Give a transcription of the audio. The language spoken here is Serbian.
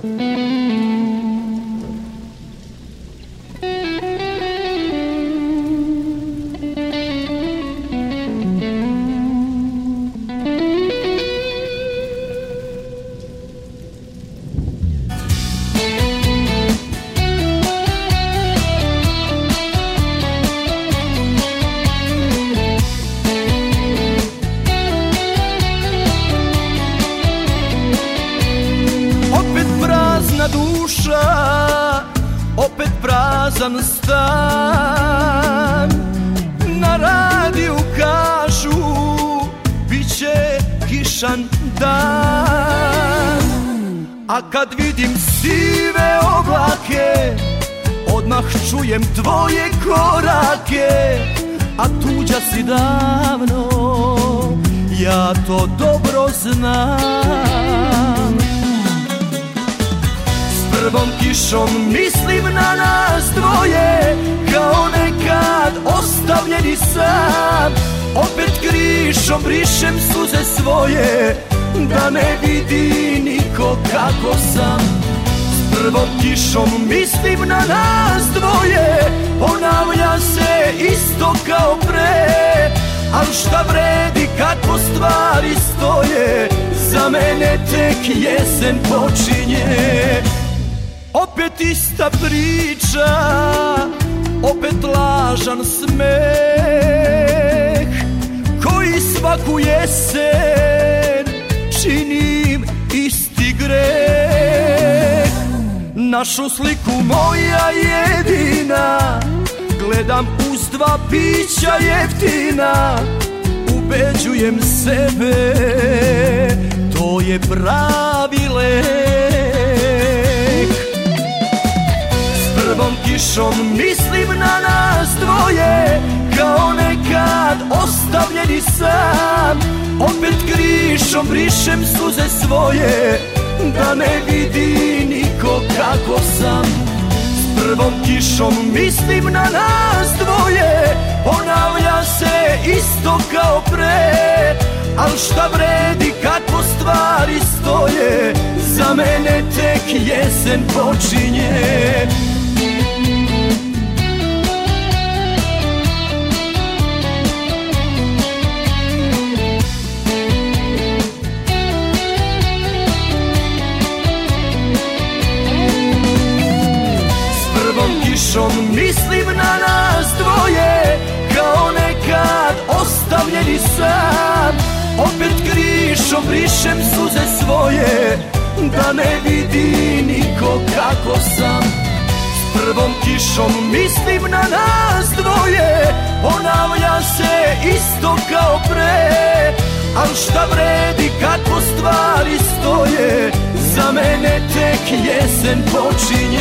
Opet prazan stan. Na radiju kažu biće kišan dan. A kad vidim sive oblake, odmah čujem tvoje korake. A tuđa si davno, ja to dobro znam. Prvom kišom mislim na nas dvoje, kao nekad ostavljeni sam. Opet krišom brišem suze svoje, da ne vidi niko kako sam. S prvom kišom mislim na nas dvoje, ponavlja se isto kao pre. Al šta vredi kako stvari stoje, za mene tek jesen počinje. Opet ista priča, opet lažan smeh, koji svaku jesen činim isti greh. Našu sliku moja jedina gledam uz dva pića jeftina. Ubeđujem sebe, to je pravi lek. Prvom kišom mislim na nas dvoje, kao nekad ostavljeni sam. Opet krišom brišem suze svoje, da ne vidi niko kako sam. S prvom kišom mislim na nas dvoje, ponavlja se isto kao pre. Al šta vredi kako stvari stoje, za mene tek jesen počinje. Kišom mislim na nas dvoje, kao nekad ostavljeni sam. Opet krišom brišem suze svoje, da ne vidi niko kako sam. S prvom kišom mislim na nas dvoje, ponavlja se isto kao pre. Al šta vredi kako stvari stoje, za mene tek jesen počinje.